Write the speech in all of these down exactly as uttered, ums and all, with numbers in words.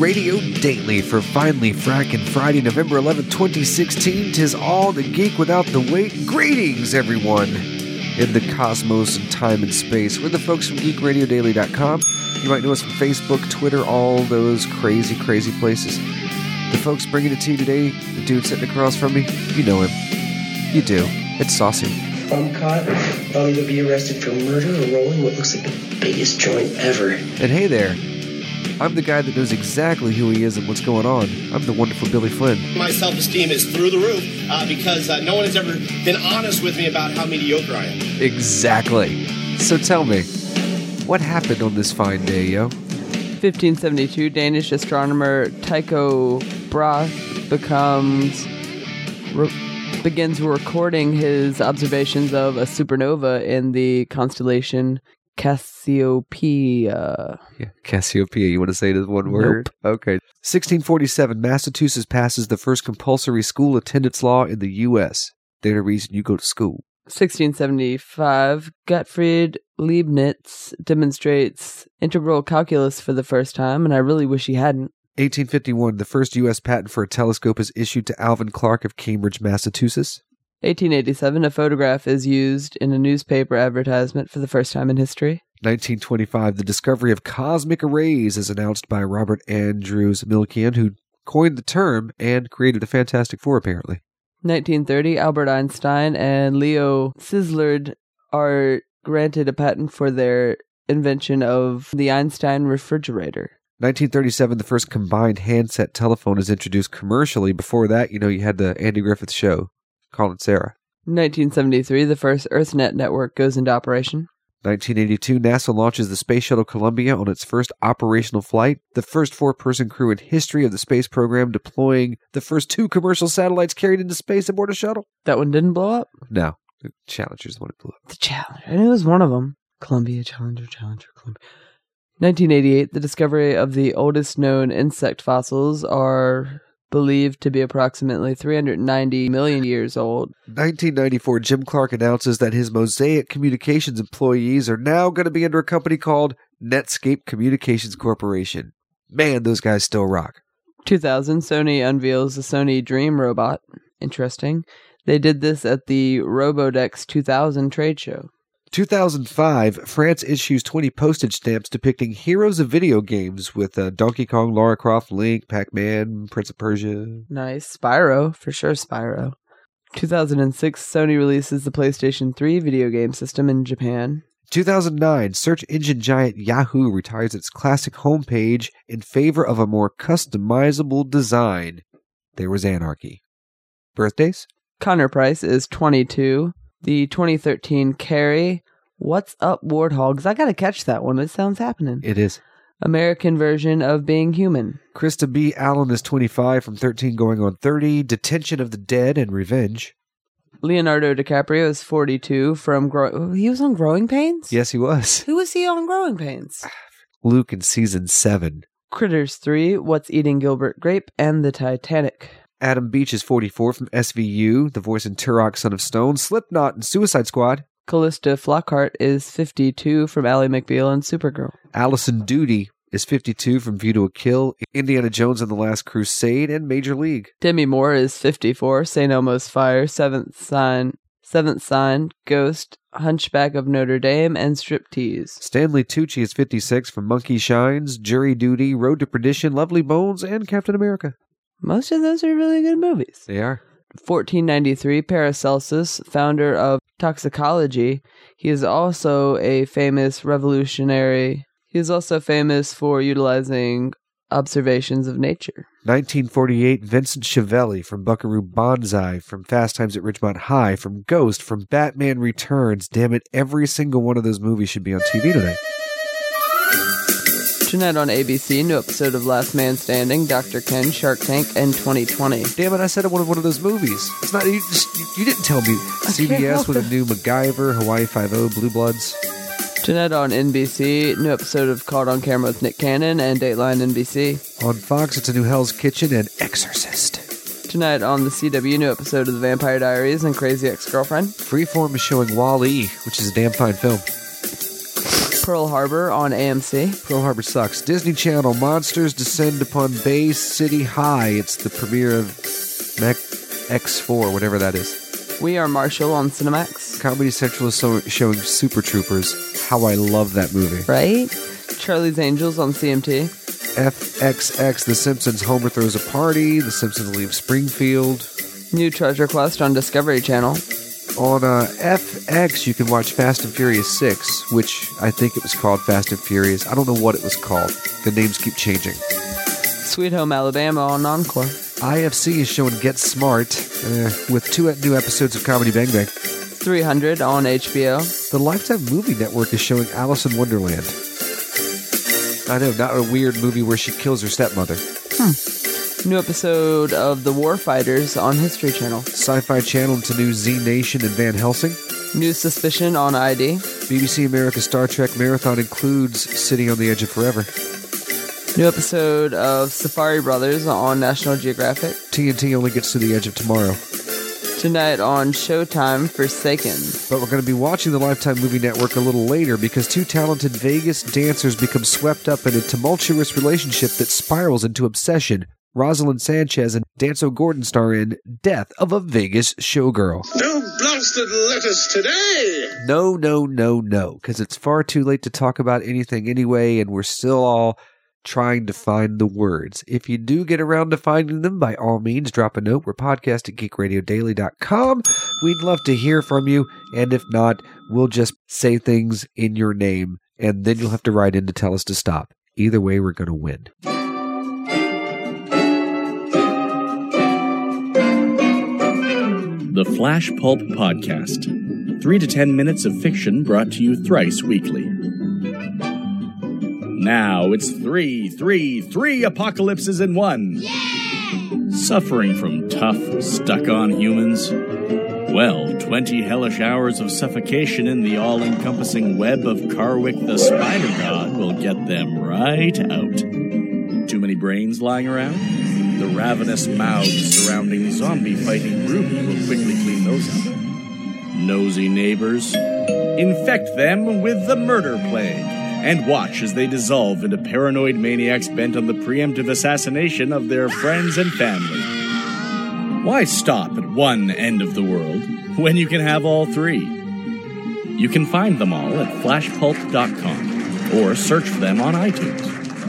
Radio Daily for finally fracking Friday, November eleventh, twenty sixteen. 'Tis all the geek without the weight. Greetings, everyone, in the cosmos and time and space. We're the folks from geek radio daily dot com. You might know us from Facebook, Twitter, all those crazy, crazy places. The folks bringing it to you today, the dude sitting across from me, you know him. You do. It's Saucy. If I'm caught, I'll either be arrested for murder or rolling what looks like the biggest joint ever. And hey there, I'm the guy that knows exactly who he is and what's going on. I'm the wonderful Billy Flynn. My self-esteem is through the roof uh, because uh, no one has ever been honest with me about how mediocre I am. Exactly. So tell me, what happened on this fine day, yo? fifteen seventy-two, Danish astronomer Tycho Brahe becomes re- begins recording his observations of a supernova in the constellation Cassiopeia. Yeah, Cassiopeia. You want to say it as one word? Nope. Okay. sixteen forty-seven, Massachusetts passes the first compulsory school attendance law in the U S They're the reason you go to school. sixteen seventy-five, Gottfried Leibniz demonstrates integral calculus for the first time, and I really wish he hadn't. eighteen fifty-one, the first U S patent for a telescope is issued to Alvin Clark of Cambridge, Massachusetts. eighteen eighty-seven, a photograph is used in a newspaper advertisement for the first time in history. nineteen twenty-five, the discovery of cosmic rays is announced by Robert Andrews Millikan, who coined the term and created a Fantastic Four, apparently. nineteen thirty, Albert Einstein and Leo Szilard are granted a patent for their invention of the Einstein refrigerator. nineteen thirty-seven, the first combined handset telephone is introduced commercially. Before that, you know, you had the Andy Griffith Show, Colin Sarah. nineteen seventy-three, the first EarthNet network goes into operation. nineteen eighty-two, NASA launches the Space Shuttle Columbia on its first operational flight, the first four-person crew in history of the space program, deploying the first two commercial satellites carried into space aboard a shuttle. That one didn't blow up? No, the Challenger's the one that blew up. The Challenger. And it was one of them. Columbia, Challenger, Challenger, Columbia. nineteen eighty-eight, the discovery of the oldest known insect fossils are believed to be approximately three hundred ninety million years old. nineteen ninety-four, Jim Clark announces that his Mosaic Communications employees are now going to be under a company called Netscape Communications Corporation. Man, those guys still rock. two thousand, Sony unveils the Sony Dream Robot. Interesting. They did this at the Robodex two thousand trade show. two thousand five, France issues twenty postage stamps depicting heroes of video games with uh, Donkey Kong, Lara Croft, Link, Pac-Man, Prince of Persia. Nice. Spyro. For sure, Spyro. two thousand six, Sony releases the PlayStation three video game system in Japan. two thousand nine, search engine giant Yahoo retires its classic homepage in favor of a more customizable design. There was anarchy. Birthdays? Connor Price is twenty-two. The twenty thirteen Carrie, What's Up Warthogs? I gotta catch that one. It sounds happening. It is. American version of Being Human. Krista B. Allen is twenty-five, from thirteen going on thirty. Detention of the Dead and Revenge. Leonardo DiCaprio is forty-two from... Grow- he was on Growing Pains? Yes, he was. Who was he on Growing Pains? Luke in season seven. Critters three, What's Eating Gilbert Grape, and The Titanic. Adam Beach is forty-four, from S V U, the voice in Turok, Son of Stone, Slipknot, and Suicide Squad. Callista Flockhart is fifty-two, from Ally McBeal and Supergirl. Allison Doody is fifty-two, from View to a Kill, Indiana Jones and the Last Crusade, and Major League. Demi Moore is fifty-four, Saint Elmo's Fire, Seventh Sign, Seventh Sign, Ghost, Hunchback of Notre Dame, and Striptease. Stanley Tucci is fifty-six, from Monkey Shines, Jury Duty, Road to Perdition, Lovely Bones, and Captain America. Most of those are really good movies. They are. fourteen ninety-three, Paracelsus, founder of toxicology. He is also a famous revolutionary. He is also famous for utilizing observations of nature. nineteen forty-eight, Vincent Schiavelli, from Buckaroo Banzai, from Fast Times at Ridgemont High, from Ghost, from Batman Returns. Damn it, every single one of those movies should be on T V tonight. Tonight on A B C, new episode of Last Man Standing, Doctor Ken, Shark Tank, and twenty twenty. Damn it, I said I wanted one of those movies. It's not, you, just, you didn't tell me. C B S with a new MacGyver, Hawaii Five-O, Blue Bloods. Tonight on N B C, new episode of Caught on Camera with Nick Cannon and Dateline N B C. On Fox, it's a new Hell's Kitchen and Exorcist. Tonight on the C W, new episode of The Vampire Diaries and Crazy Ex-Girlfriend. Freeform is showing Wall-E, which is a damn fine film. Pearl Harbor on A M C. Pearl Harbor sucks. Disney Channel, Monsters Descend Upon Bay City High. It's the premiere of Mech X four, whatever that is. We Are Marshall on Cinemax. Comedy Central is so- showing Super Troopers. How I love that movie. Right? Charlie's Angels on C M T. F X X, The Simpsons, Homer throws a party. The Simpsons leave Springfield. New Treasure Quest on Discovery Channel. On uh, F X, you can watch Fast and Furious six, which I think it was called Fast and Furious. I don't know what it was called. The names keep changing. Sweet Home Alabama on Encore. I F C is showing Get Smart uh, with two new episodes of Comedy Bang Bang. three hundred on H B O. The Lifetime Movie Network is showing Alice in Wonderland. I know, not a weird movie where she kills her stepmother. Hmm. New episode of The Warfighters on History Channel. Sci-Fi Channel to new Z Nation and Van Helsing. New Suspicion on I D. B B C America Star Trek Marathon includes City on the Edge of Forever. New episode of Safari Brothers on National Geographic. T N T only gets to the edge of tomorrow. Tonight on Showtime, Forsaken. But we're going to be watching the Lifetime Movie Network a little later because two talented Vegas dancers become swept up in a tumultuous relationship that spirals into obsession. Rosalind Sanchez and Danzo Gordon star in Death of a Vegas Showgirl. No blasted letters today! No, no, no, no, because it's far too late to talk about anything anyway, and we're still all trying to find the words. If you do get around to finding them, by all means, drop a note. We're podcast at geek radio daily dot com. We'd love to hear from you, and if not, we'll just say things in your name, and then you'll have to write in to tell us to stop. Either way, we're going to win. The Flash Pulp Podcast. Three to ten minutes of fiction brought to you thrice weekly. Now it's three, three, three apocalypses in one. Yeah! Suffering from tough, stuck-on humans? Well, twenty hellish hours of suffocation in the all-encompassing web of Karwik the Spider God will get them right out. Too many brains lying around? The ravenous mouths surrounding zombie-fighting Ruby will quickly clean those up. Nosy neighbors, infect them with the murder plague, and watch as they dissolve into paranoid maniacs bent on the preemptive assassination of their friends and family. Why stop at one end of the world when you can have all three? You can find them all at flash pulp dot com or search for them on iTunes.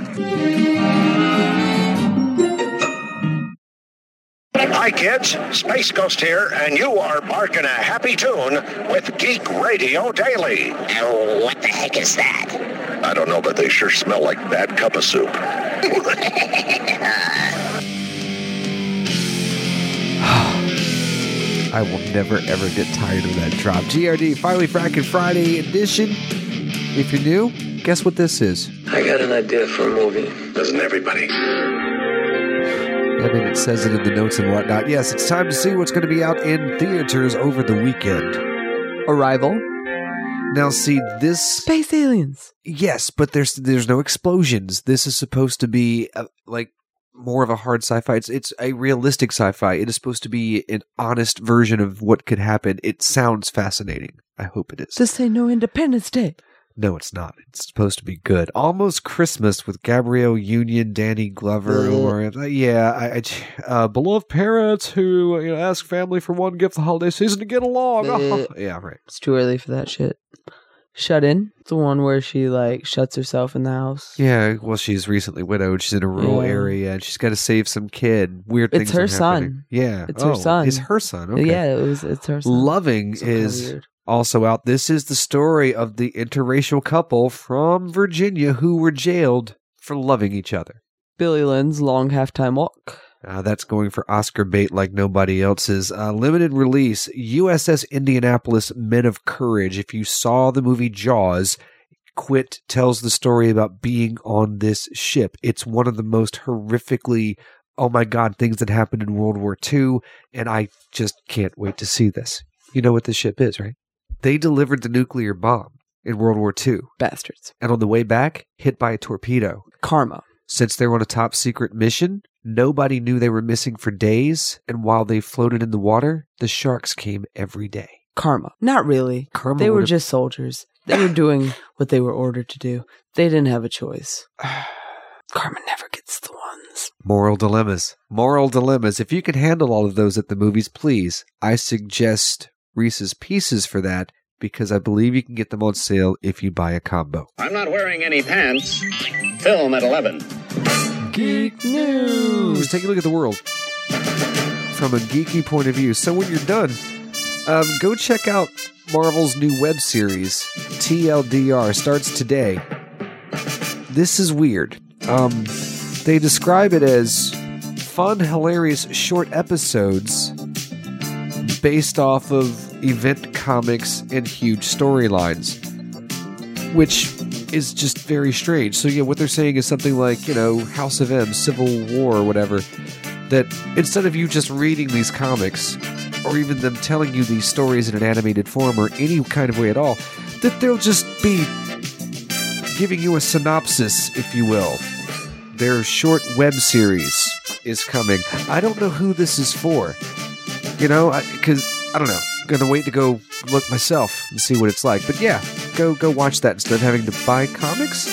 Hi kids, Space Ghost here, and you are barking a happy tune with Geek Radio Daily. Oh, what the heck is that? I don't know, but they sure smell like bad cup of soup. I will never, ever get tired of that drop. G R D, Finally Frackin' Friday edition. If you're new, guess what this is? I got an idea for a movie. Doesn't everybody? I mean, it says it in the notes and whatnot. Yes, it's time to see what's going to be out in theaters over the weekend. Arrival. Now, see, this... Space aliens. Yes, but there's there's no explosions. This is supposed to be, uh, like, more of a hard sci-fi. It's, it's a realistic sci-fi. It is supposed to be an honest version of what could happen. It sounds fascinating. I hope it is. This ain't no Independence Day. No, it's not. It's supposed to be good. Almost Christmas with Gabrielle Union, Danny Glover. Uh, or, yeah, I, I, uh, beloved parents who you know, ask family for one gift the holiday season to get along. Uh, yeah, right. It's too early for that shit. Shut In. It's the one where she, like, shuts herself in the house. Yeah, well, she's recently widowed. She's in a rural yeah. area, and she's got to save some kid. Weird it's things her are happening. son. Yeah. It's oh, her son. It's her son. Okay. Yeah, it was, it's her son. Loving Some kind of is... weird. Also out, this is the story of the interracial couple from Virginia who were jailed for loving each other. Billy Lynn's Long Halftime Walk. Uh, that's going for Oscar bait like nobody else's. Uh, limited release, U S S Indianapolis Men of Courage. If you saw the movie Jaws, Quit tells the story about being on this ship. It's one of the most horrifically, oh my God, things that happened in World War Two, and I just can't wait to see this. You know what this ship is, right? They delivered the nuclear bomb in World War Two. Bastards. And on the way back, hit by a torpedo. Karma. Since they were on a top secret mission, nobody knew they were missing for days. And while they floated in the water, the sharks came every day. Karma. Not really. Karma they were would've- just soldiers. They were doing what they were ordered to do. They didn't have a choice. Carmen never gets the ones. Moral dilemmas. Moral dilemmas. If you can handle all of those at the movies, please. I suggest Reese's Pieces for that, because I believe you can get them on sale if you buy a combo. I'm not wearing any pants. Film at eleven. Geek News. Take a look at the world from a geeky point of view. So when you're done, um, go check out Marvel's new web series, T L D R, starts today. This is weird. Um, they describe it as fun, hilarious short episodes based off of event comics and huge storylines, which is just very strange. So yeah, what they're saying is something like, you know, House of M, Civil War, or whatever, that instead of you just reading these comics, or even them telling you these stories in an animated form or any kind of way at all, that they'll just be giving you a synopsis, if you will. Their short web series is coming. I don't know who this is for. You know, because, I, I don't know. I'm going to wait to go look myself and see what it's like. But yeah, go go watch that instead of having to buy comics.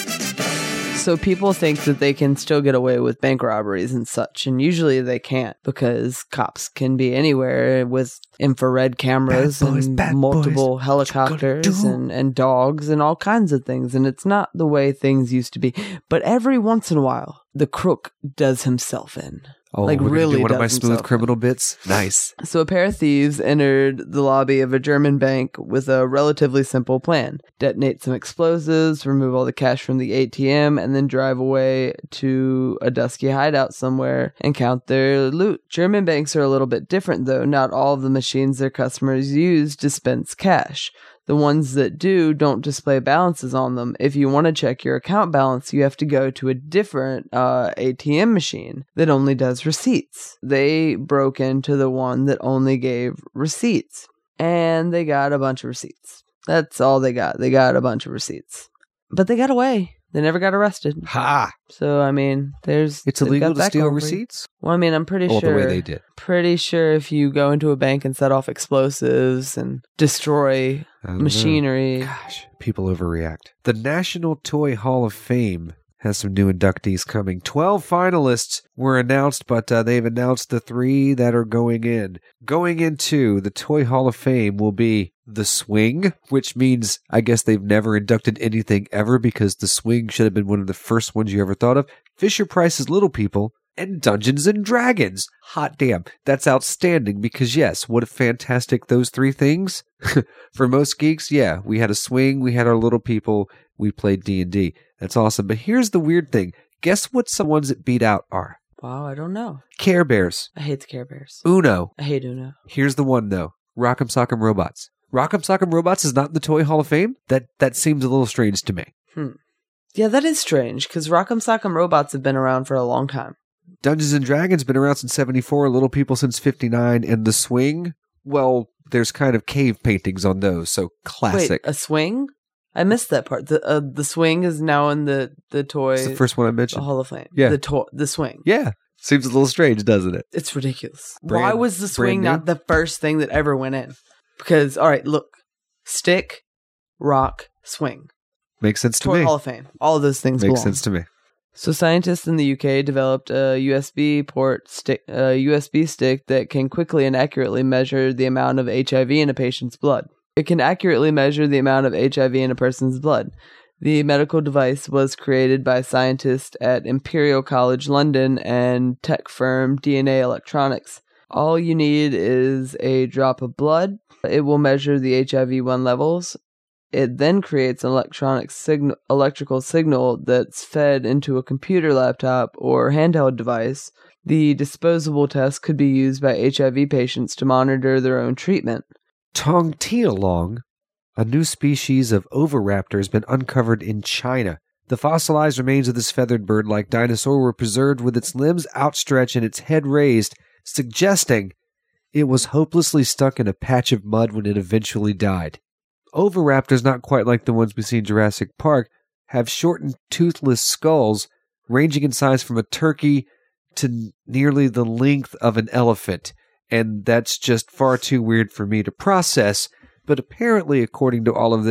So people think that they can still get away with bank robberies and such, and usually they can't, because cops can be anywhere with infrared cameras Bad boys, and bad multiple boys. helicopters and, and dogs and all kinds of things, and it's not the way things used to be. But every once in a while, the crook does himself in. Oh, like we're gonna really do one of does my smooth himself criminal bits? Nice. So a pair of thieves entered the lobby of a German bank with a relatively simple plan. Detonate some explosives, remove all the cash from the A T M, and then drive away to a dusky hideout somewhere and count their loot. German banks are a little bit different, though. Not all of the machines their customers use dispense cash. The ones that do don't display balances on them. If you want to check your account balance, you have to go to a different uh, A T M machine that only does receipts. They broke into the one that only gave receipts, and they got a bunch of receipts. That's all they got. They got a bunch of receipts. But they got away. They never got arrested. Ha! So, I mean, there's... It's they've illegal got to that steal going. receipts? Well, I mean, I'm pretty Oh, sure... the way they did. Pretty sure if you go into a bank and set off explosives and destroy I don't know. machinery... Gosh, people overreact. The National Toy Hall of Fame has some new inductees coming. Twelve finalists were announced, but uh, they've announced the three that are going in. Going into the Toy Hall of Fame will be The Swing, which means I guess they've never inducted anything ever, because The Swing should have been one of the first ones you ever thought of. Fisher-Price's Little People, and Dungeons and Dragons. Hot damn, that's outstanding, because yes, what a fantastic those three things. For most geeks, yeah, we had a swing, we had our Little People, we played D and D. That's awesome. But here's the weird thing. Guess what some ones that beat out are? Wow, I don't know. Care Bears. I hate the Care Bears. Uno. I hate Uno. Here's the one, though. Rock'em Sock'em Robots. Rock'em Sock'em Robots is not in the Toy Hall of Fame? That that seems a little strange to me. Hmm. Yeah, that is strange, because Rock'em Sock'em Robots have been around for a long time. Dungeons and Dragons been around since seventy-four, Little People since fifty-nine, and The Swing, well, there's kind of cave paintings on those, so classic. Wait, a swing? I missed that part. The uh, the swing is now in the, the toy... It's the first one I the mentioned. Hall of Fame. Yeah. The, to- the swing. Yeah. Seems a little strange, doesn't it? It's ridiculous. Brand- Why was the swing brand new? not the first thing that ever went in? Because, all right, look. Stick, rock, swing. Makes sense to Toy me. Hall of Fame. All of those things Makes belong. sense to me. So scientists in the U K developed a U S B port stick, a U S B stick that can quickly and accurately measure the amount of H I V in a patient's blood. It can accurately measure the amount of H I V in a person's blood. The medical device was created by scientists at Imperial College London and tech firm D N A Electronics. All you need is a drop of blood. It will measure the H I V one levels. It then creates an electronic signal, electrical signal that's fed into a computer laptop or handheld device. The disposable test could be used by H I V patients to monitor their own treatment. Tong Tialong, a new species of oviraptor, has been uncovered in China. The fossilized remains of this feathered bird-like dinosaur were preserved with its limbs outstretched and its head raised, suggesting it was hopelessly stuck in a patch of mud when it eventually died. Oviraptors, not quite like the ones we see in Jurassic Park, have shortened toothless skulls ranging in size from a turkey to nearly the length of an elephant. And that's just far too weird for me to process. But apparently, according to all of this,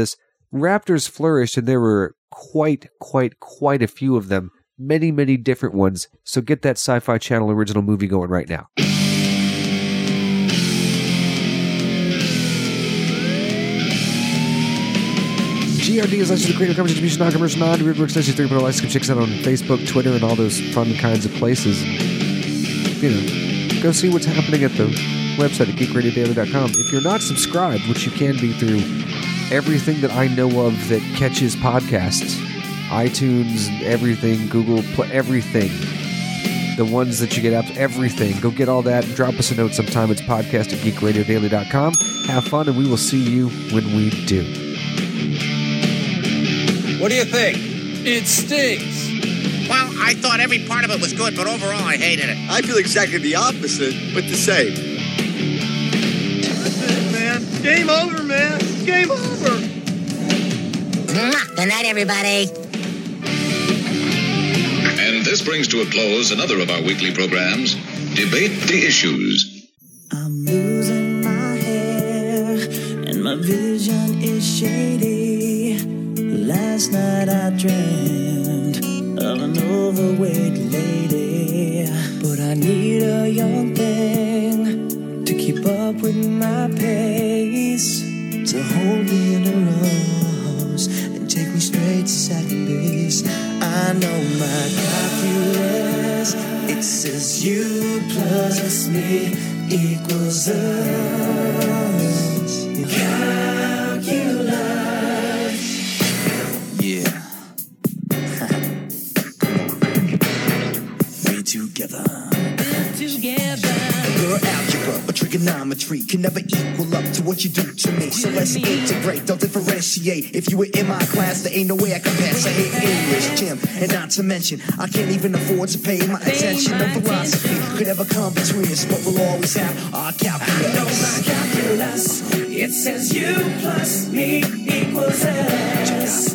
Raptors flourished, and there were quite, quite, quite a few of them. Many, many different ones. So get that Sci-Fi Channel original movie going right now. G R D is licensed to creative commons distribution, non-commercial, non-derivative works, licensed three point oh license. Check us out on Facebook, Twitter, and all those fun kinds of places. You know, go see what's happening at the website at geek radio daily dot com. If you're not subscribed, which you can be through everything that I know of that catches podcasts, iTunes, everything, Google Play, everything, the ones that you get up, everything. Go get all that. Drop us a note sometime. It's podcast at geek radio daily dot com. Have fun, and we will see you when we do. What do you think? It stinks. Well, I thought every part of it was good, but overall I hated it. I feel exactly the opposite, but the same. That's it, man. Game over, man. Game over. Good night, everybody. And this brings to a close another of our weekly programs, Debate the Issues. I'm losing my hair, and my vision is shady. Last night I dreamed of an overweight lady, but I need a young thing to keep up with my pace, to hold me in her arms and take me straight to second base. I know my calculus, it says you plus me equals us. Calculus. Yeah. We together. Together. Girl, algebra or trigonometry can never equal up to what you do to me. So let's integrate, don't differentiate. If you were in my class, there ain't no way I can pass. I hate English, gym, and not to mention, I can't even afford to pay my attention. No philosophy could ever come between us, but we'll always have our calculus. I know my calculus, it says you plus me equals us.